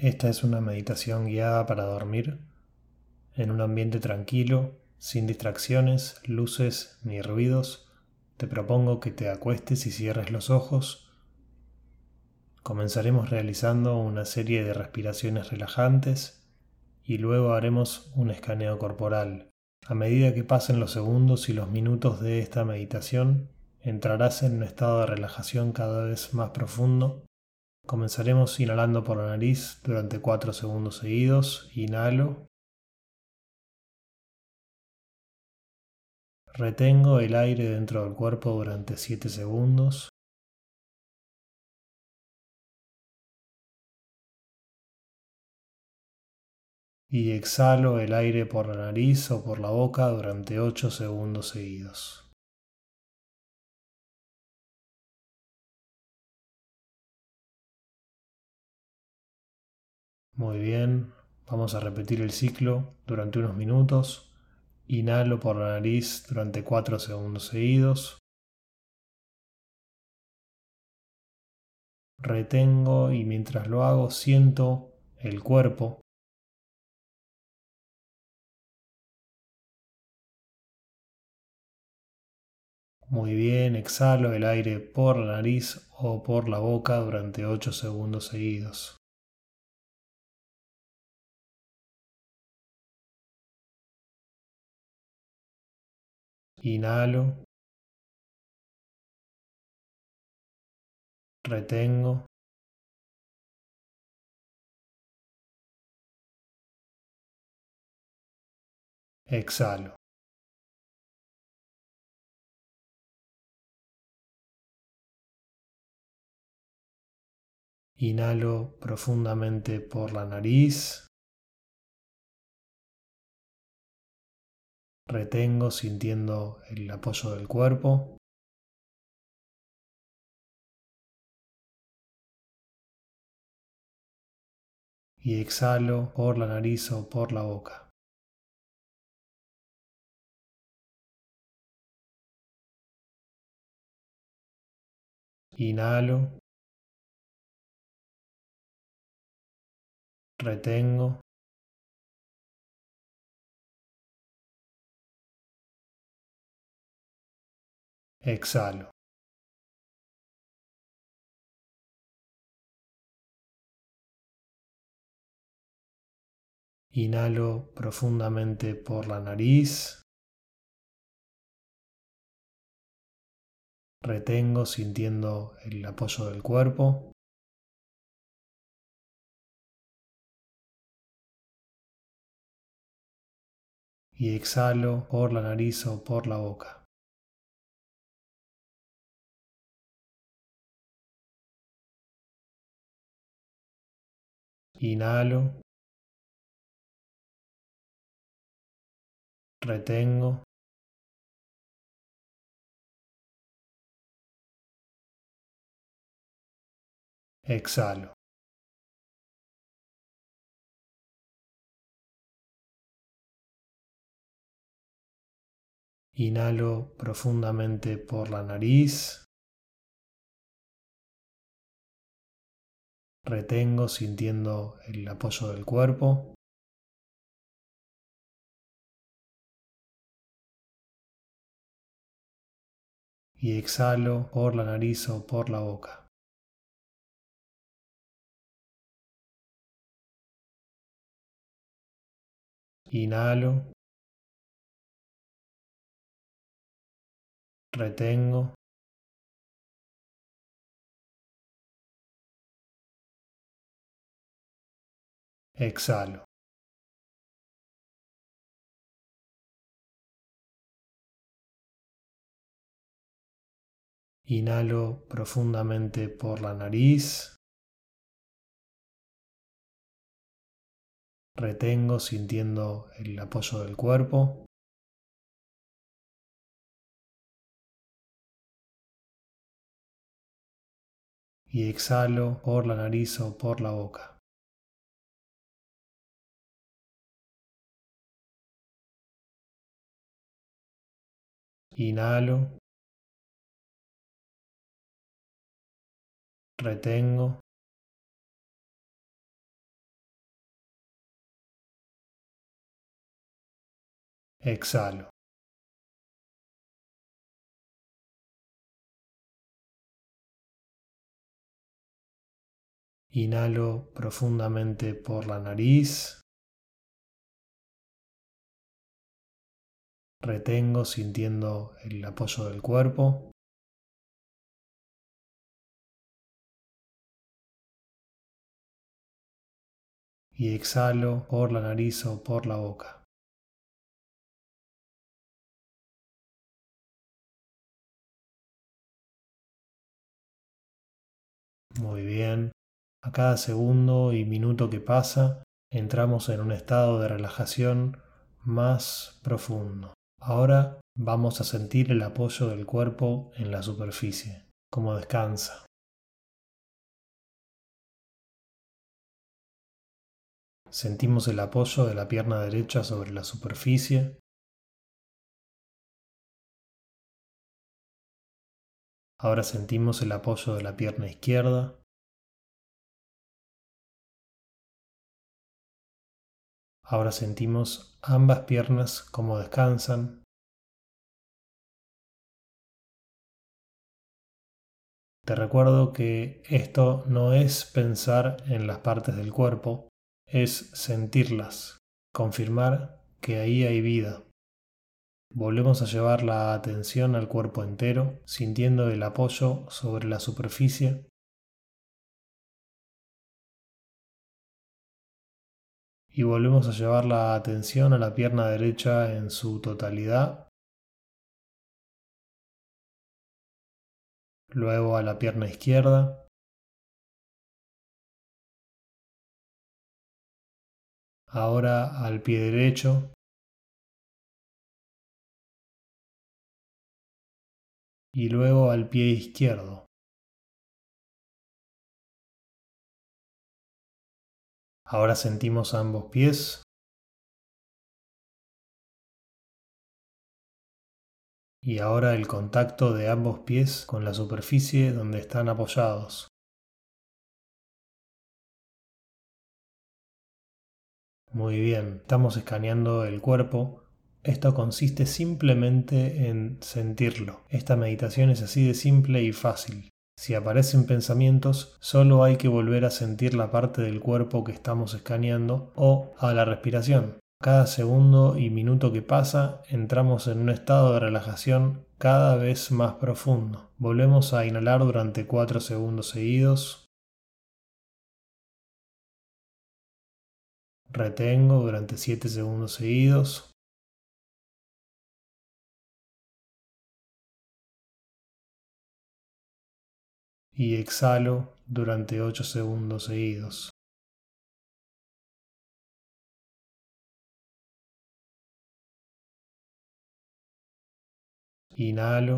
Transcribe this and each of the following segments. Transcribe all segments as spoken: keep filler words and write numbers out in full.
Esta es una meditación guiada para dormir en un ambiente tranquilo, sin distracciones, luces ni ruidos. Te propongo que te acuestes y cierres los ojos. Comenzaremos realizando una serie de respiraciones relajantes y luego haremos un escaneo corporal. A medida que pasen los segundos y los minutos de esta meditación, entrarás en un estado de relajación cada vez más profundo. Comenzaremos inhalando por la nariz durante cuatro segundos seguidos. Inhalo. Retengo el aire dentro del cuerpo durante siete segundos. Y exhalo el aire por la nariz o por la boca durante ocho segundos seguidos. Muy bien, vamos a repetir el ciclo durante unos minutos. Inhalo por la nariz durante cuatro segundos seguidos. Retengo y mientras lo hago siento el cuerpo. Muy bien, exhalo el aire por la nariz o por la boca durante ocho segundos seguidos. Inhalo. Retengo. Exhalo. Inhalo profundamente por la nariz. Retengo sintiendo el apoyo del cuerpo. Y exhalo por la nariz o por la boca. Inhalo. Retengo. Exhalo. Inhalo profundamente por la nariz. Retengo sintiendo el apoyo del cuerpo. Y exhalo por la nariz o por la boca. Inhalo. Retengo. Exhalo. Inhalo profundamente por la nariz. Retengo sintiendo el apoyo del cuerpo. Y exhalo por la nariz o por la boca. Inhalo. Retengo. Exhalo. Inhalo profundamente por la nariz. Retengo sintiendo el apoyo del cuerpo. Y exhalo por la nariz o por la boca. Inhalo. Retengo. Exhalo. Inhalo profundamente por la nariz. Retengo sintiendo el apoyo del cuerpo. Y exhalo por la nariz o por la boca. Muy bien. A cada segundo y minuto que pasa, entramos en un estado de relajación más profundo. Ahora vamos a sentir el apoyo del cuerpo en la superficie, cómo descansa. Sentimos el apoyo de la pierna derecha sobre la superficie. Ahora sentimos el apoyo de la pierna izquierda. Ahora sentimos ambas piernas cómo descansan. Te recuerdo que esto no es pensar en las partes del cuerpo, es sentirlas, confirmar que ahí hay vida. Volvemos a llevar la atención al cuerpo entero, sintiendo el apoyo sobre la superficie. Y volvemos a llevar la atención a la pierna derecha en su totalidad. Luego a la pierna izquierda. Ahora al pie derecho. Y luego al pie izquierdo. Ahora sentimos ambos pies. Y ahora el contacto de ambos pies con la superficie donde están apoyados. Muy bien, estamos escaneando el cuerpo. Esto consiste simplemente en sentirlo. Esta meditación es así de simple y fácil. Si aparecen pensamientos, solo hay que volver a sentir la parte del cuerpo que estamos escaneando o a la respiración. Cada segundo y minuto que pasa, entramos en un estado de relajación cada vez más profundo. Volvemos a inhalar durante cuatro segundos seguidos. Retengo durante siete segundos seguidos. Y exhalo durante ocho segundos seguidos. Inhalo.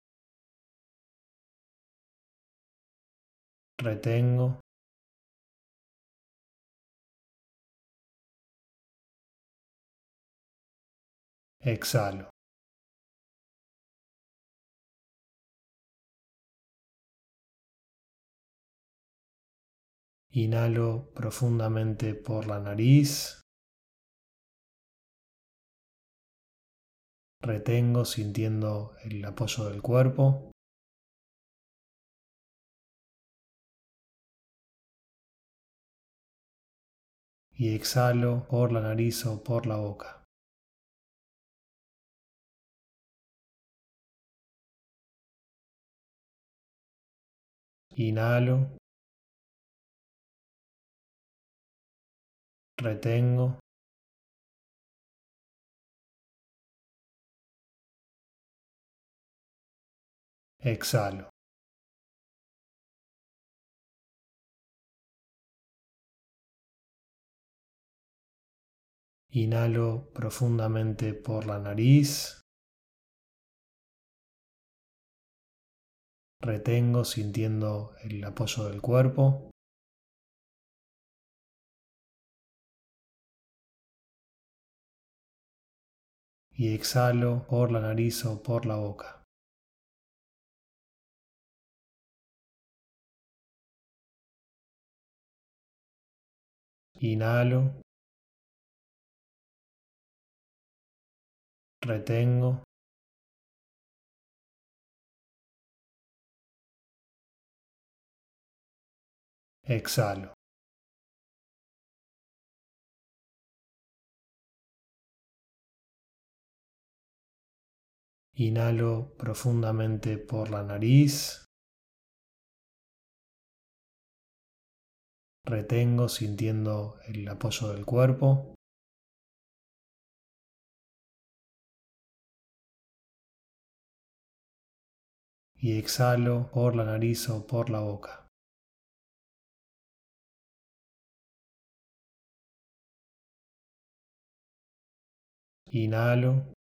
Retengo. Exhalo. Inhalo profundamente por la nariz. Retengo sintiendo el apoyo del cuerpo. Y exhalo por la nariz o por la boca. Inhalo. Retengo. Exhalo. Inhalo profundamente por la nariz. Retengo sintiendo el apoyo del cuerpo. Y exhalo por la nariz o por la boca. Inhalo. retengo, exhalo. Inhalo profundamente por la nariz, retengo sintiendo el apoyo del cuerpo y exhalo por la nariz o por la boca. Inhalo,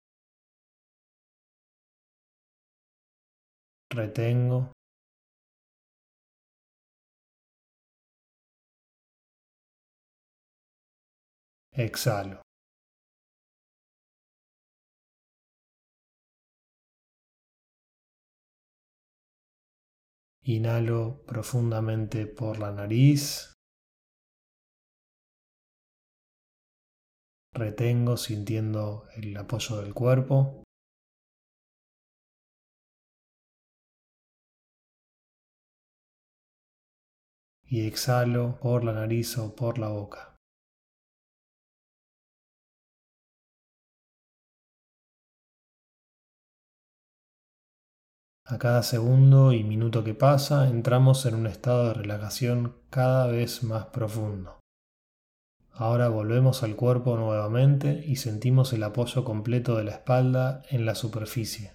retengo, exhalo. Inhalo profundamente por la nariz, retengo sintiendo el apoyo del cuerpo y exhalo por la nariz o por la boca. A cada segundo y minuto que pasa, entramos en un estado de relajación cada vez más profundo. Ahora volvemos al cuerpo nuevamente y sentimos el apoyo completo de la espalda en la superficie.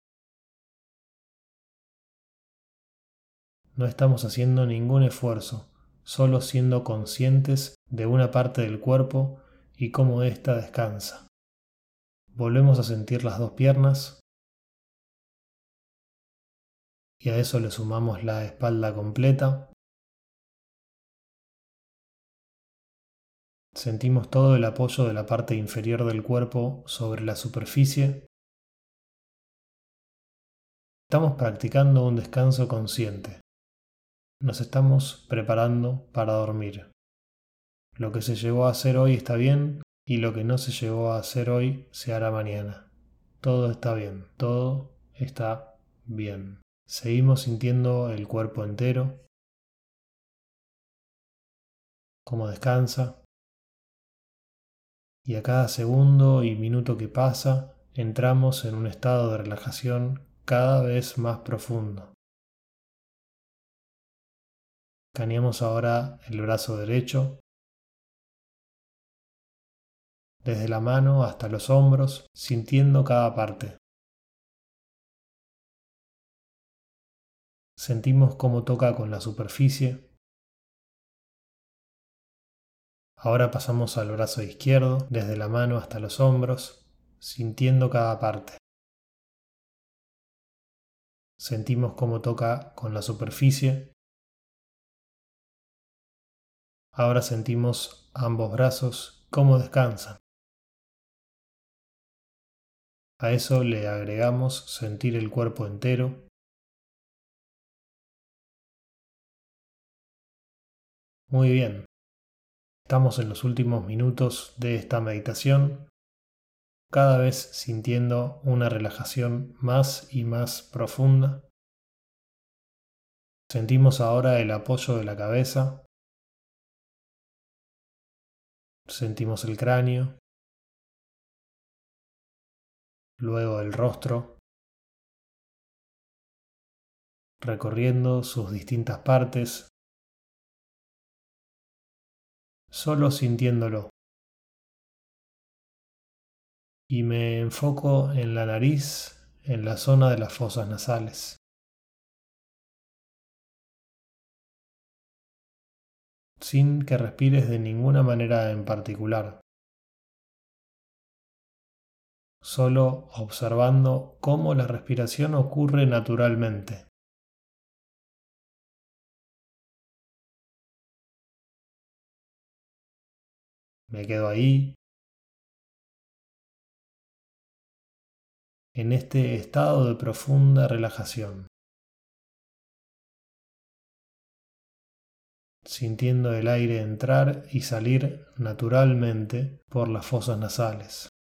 No estamos haciendo ningún esfuerzo, solo siendo conscientes de una parte del cuerpo y cómo ésta descansa. Volvemos a sentir las dos piernas y a eso le sumamos la espalda completa. Sentimos todo el apoyo de la parte inferior del cuerpo sobre la superficie. Estamos practicando un descanso consciente. Nos estamos preparando para dormir. Lo que se llegó a hacer hoy está bien y lo que no se llegó a hacer hoy se hará mañana. Todo está bien, todo está bien. Seguimos sintiendo el cuerpo entero, cómo descansa. Y a cada segundo y minuto que pasa, entramos en un estado de relajación cada vez más profundo. Escaneamos ahora el brazo derecho, desde la mano hasta los hombros, sintiendo cada parte. Sentimos cómo toca con la superficie. Ahora pasamos al brazo izquierdo, desde la mano hasta los hombros, sintiendo cada parte. Sentimos cómo toca con la superficie. Ahora sentimos ambos brazos, cómo descansan. A eso le agregamos sentir el cuerpo entero. Muy bien. Estamos en los últimos minutos de esta meditación, cada vez sintiendo una relajación más y más profunda. Sentimos ahora el apoyo de la cabeza, sentimos el cráneo, luego el rostro, recorriendo sus distintas partes, solo sintiéndolo. Y me enfoco en la nariz, en la zona de las fosas nasales. Sin que respires de ninguna manera en particular. Solo observando cómo la respiración ocurre naturalmente. Me quedo ahí, en este estado de profunda relajación, sintiendo el aire entrar y salir naturalmente por las fosas nasales.